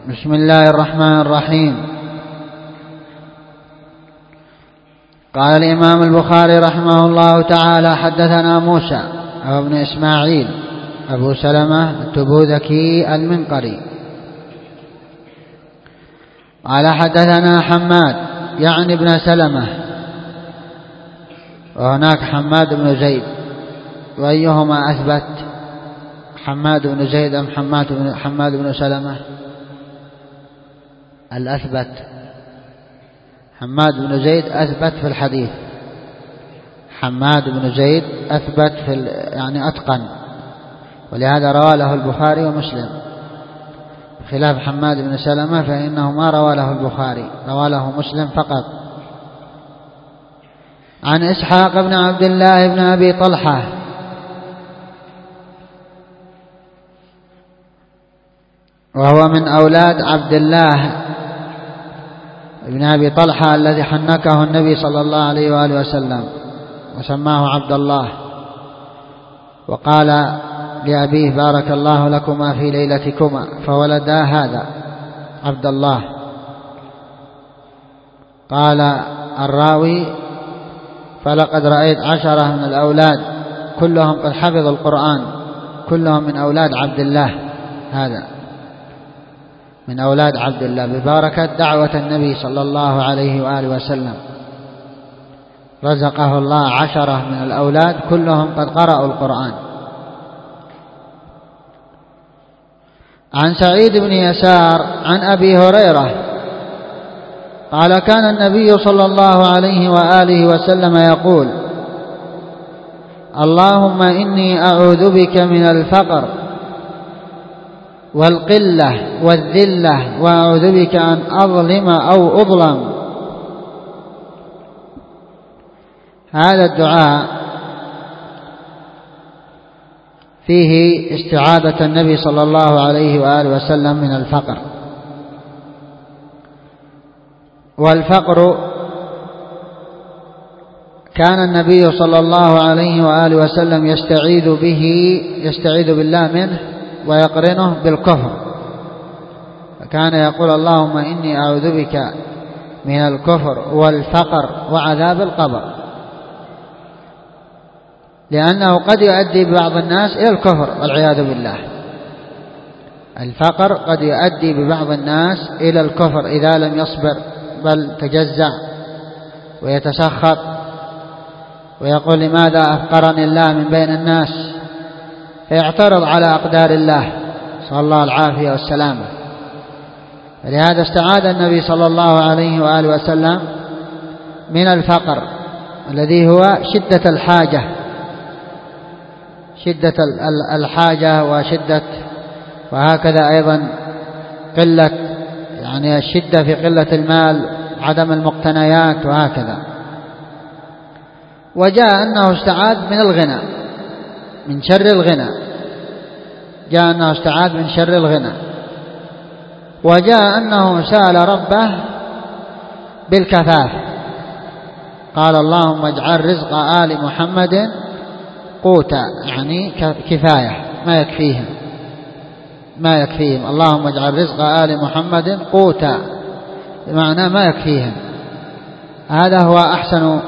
بسم الله الرحمن الرحيم. قال الإمام البخاري رحمه الله تعالى: حدثنا موسى بن إسماعيل أبو سلمة التبوذكي المنقري قال: حدثنا حماد يعني بن سلمة، وهناك حماد بن زيد، وأيهما أثبت، حماد بن زيد أم حماد بن سلمة؟ الأثبت حماد بن زيد أثبت في الحديث، حماد بن زيد أثبت يعني أتقن، ولهذا روى له البخاري ومسلم، خلاف حماد بن سلمة فإنه ما روى له البخاري، روى له مسلم فقط. عن إسحاق بن عبد الله بن أبي طلحة وهو من أولاد عبد الله بن أبي طلحة الذي حنكه النبي صلى الله عليه وآله وسلم وسماه عبد الله، وقال لأبيه: بارك الله لكما في ليلتكما، فولدا هذا عبد الله. قال الراوي: فلقد رأيت 10 من الأولاد كلهم قد حفظوا القرآن، كلهم من أولاد عبد الله، هذا من أولاد عبد الله ببركة دعوة النبي صلى الله عليه وآله وسلم، رزقه الله 10 من الأولاد كلهم قد قرأوا القرآن. عن سعيد بن يسار عن أبي هريرة قال: كان النبي صلى الله عليه وآله وسلم يقول: اللهم إني أعوذ بك من الفقر والقلة والذلة، وأعوذ بك أن أظلم أو أظلم. هذا الدعاء فيه استعاذة النبي صلى الله عليه وآله وسلم من الفقر، والفقر كان النبي صلى الله عليه وآله وسلم يستعيذ بالله منه ويقرنه بالكفر، فكان يقول: اللهم إني أعوذ بك من الكفر والفقر وعذاب القبر، لأنه قد يؤدي ببعض الناس إلى الكفر والعياذ بالله. الفقر قد يؤدي ببعض الناس إلى الكفر إذا لم يصبر، بل تجزع ويتسخط ويقول: لماذا أفقرني الله من بين الناس، فيعترض على أقدار الله، صلى الله العافية والسلامة. فلهذا استعاذ النبي صلى الله عليه وآله وسلم من الفقر الذي هو شدة الحاجة، وهكذا أيضا قلة، يعني الشدة في قلة المال، عدم المقتنيات، وهكذا. وجاء أنه استعاذ من الغنى، من شر الغنى، جاء أنه استعاذ من شر الغنى، وجاء أنه سأل ربه بالكفاف، قال: اللهم اجعل رزق آل محمد قوتا، يعني كفاية، ما يكفيهم، اللهم اجعل رزق آل محمد قوتا، بمعنى ما يكفيهم. هذا هو أحسن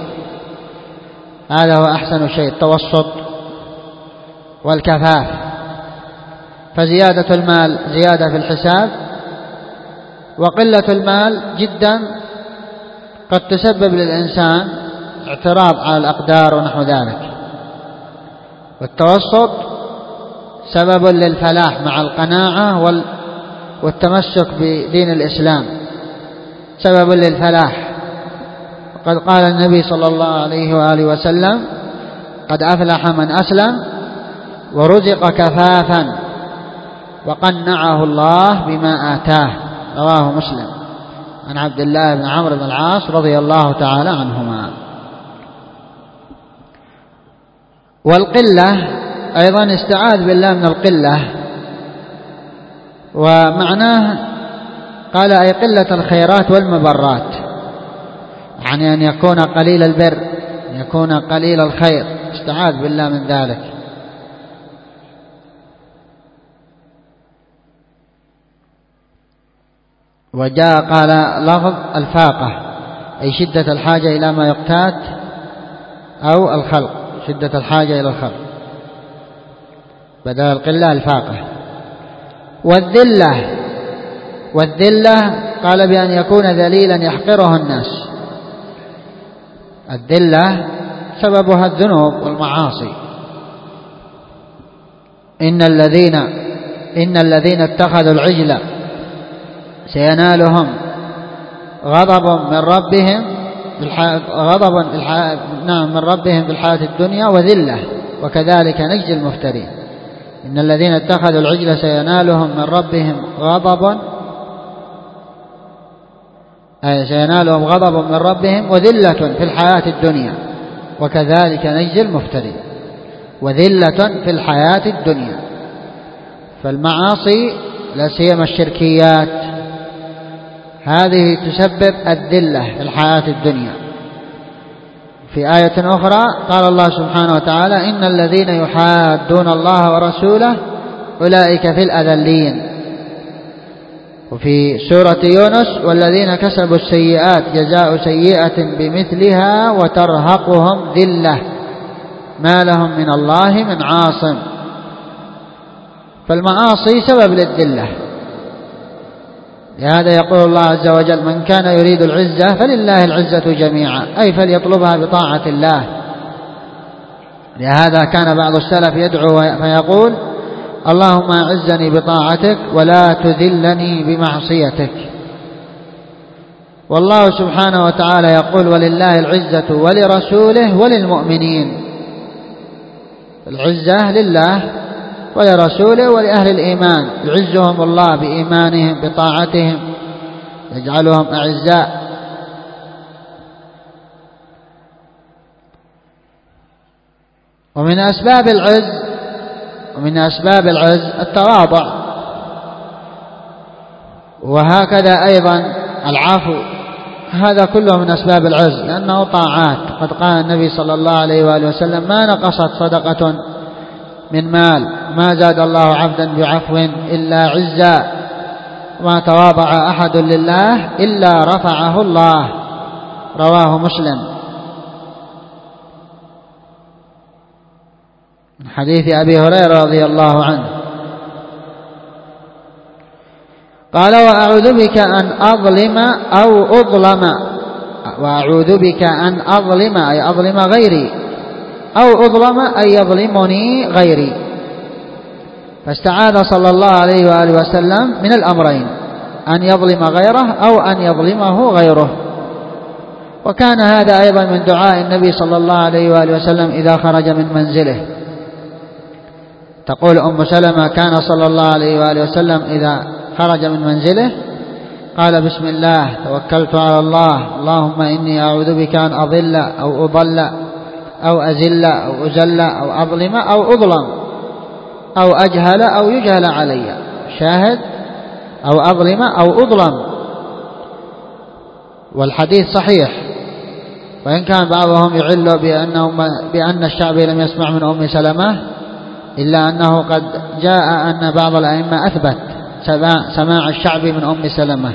شيء، التوسط والكفاف. فزيادة المال زيادة في الحساب، وقلة المال جدا قد تسبب للإنسان اعتراض على الأقدار ونحو ذلك. والتوسط سبب للفلاح مع القناعة والتمسك بدين الإسلام، سبب للفلاح. وقد قال النبي صلى الله عليه وآله وسلم: قد أفلح من أسلم ورزق كفافا وقنعه الله بما آتاه، رواه مسلم، عن عبد الله بن عمرو بن العاص رضي الله تعالى عنهما. والقلة أيضا استعاذ بالله من القلة، ومعناه قال: أي قلة الخيرات والمبرات، يعني أن يكون قليل البر، أن يكون قليل الخير، استعاذ بالله من ذلك. وجاء قال لفظ الفاقة أي شدة الحاجة إلى ما يقتات أو الخلق، شدة الحاجة إلى الخلق، بدل القلة الفاقة. والذلة قال بأن يكون ذليلا يحقره الناس. الذلة سببها الذنوب والمعاصي. إن الذين اتخذوا العجل سينالهم غضب من ربهم من ربهم في الحياة الدنيا وذلة وكذلك نجزي المفترين. إن الذين اتخذوا العجل سينالهم من ربهم غضب من ربهم وذلة في الحياة الدنيا وكذلك نجزي المفترين. وذلة في الحياة الدنيا، فالمعاصي لا سيما الشركيات هذه تسبب الذلة في الحياة الدنيا. في آية أخرى قال الله سبحانه وتعالى: إن الذين يحادون الله ورسوله أولئك في الأذلين. وفي سورة يونس: والذين كسبوا السيئات جزاء سيئة بمثلها وترهقهم ذلة ما لهم من الله من عاصم. فالمعاصي سبب للذلة. لهذا يقول الله عز وجل: من كان يريد العزة فلله العزة جميعا، أي فليطلبها بطاعة الله. لهذا كان بعض السلف يدعو فيقول: اللهم أعزني بطاعتك ولا تذلني بمعصيتك. والله سبحانه وتعالى يقول: ولله العزة ولرسوله وللمؤمنين. العزة لله ولرسوله ولأهل الإيمان، يعزهم الله بإيمانهم بطاعتهم، يجعلهم أعزاء. ومن أسباب العز التواضع، وهكذا أيضا العفو، هذا كله من أسباب العز لأنه طاعات. قد قال النبي صلى الله عليه وآله وسلم: ما نقصت صدقة من مال ما زاد الله عبدا بعفو إلا عزا، وما تواضع أحد لله إلا رفعه الله. رواه مسلم. من حديث أبي هريرة رضي الله عنه قال: وأعوذ بك أن أظلم أو أظلم. وأعوذ بك أن أظلم أي أظلم غيري، أو أظلم أي يظلمني غيري. فاستعاذ صلى الله عليه وآله وسلم من الأمرين: أن يظلم غيره أو أن يظلمه غيره. وكان هذا أيضا من دعاء النبي صلى الله عليه وآله وسلم إذا خرج من منزله. تقول أم سلمة: كان صلى الله عليه وآله وسلم إذا خرج من منزله قال: بسم الله توكلت على الله، اللهم إني أعوذ بك أن أضل أو أضل أو أزل أو أزل أو أظلم أو أظلم أو أجهل أو يجهل علي. شاهد: أو أظلم أو أظلم. والحديث صحيح، وإن كان بعضهم يعل بأن الشعبي لم يسمع من أم سلمة، إلا أنه قد جاء أن بعض الأئمة أثبت سماع الشعبي من أم سلمة،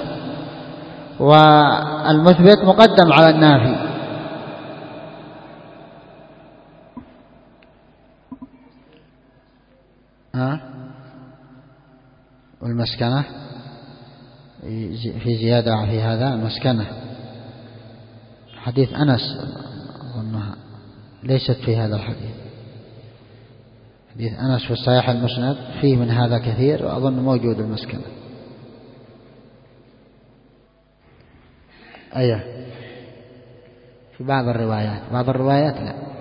والمثبت مقدم على النافي. والمسكنة في زيادة في هذا المسكنة حديث أنس أظنها ليست في هذا الحديث. حديث أنس في الصحيح المسند فيه من هذا كثير، وأظن موجود المسكنة. أيه في بعض الروايات لا.